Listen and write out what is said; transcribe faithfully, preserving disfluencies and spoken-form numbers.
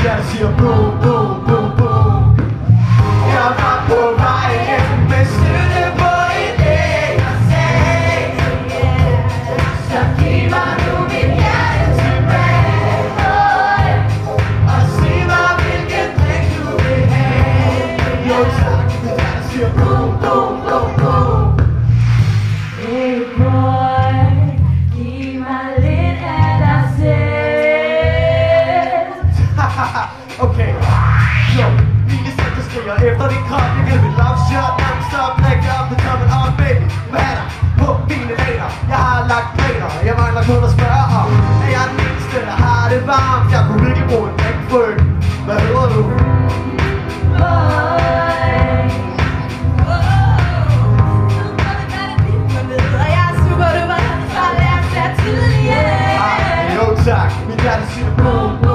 der siger boom, boom, boom, boom. Jeg var på vej hjem med støtte på en æggersag. Så giv mig nu mit hjerte tilbage og sig mig hvilken drink du vil have. Jo tak, det der der siger boom, boom, boom, boom. Hey boy, giv mig lidt af dig selv. Okay, jo, lille selv der skriger efter din krop. Jeg giver mit love shot, non-stop, lægger op the top and on baby. Hvad er der på mine laner? Jeg har lagt planer, jeg mangler kun at spørge om. Er jeg den eneste, der har det varmt? Jeg kunne virkelig bruge en drink, frøken. Hvad hedder du? Tak, mit hjerte siger boom.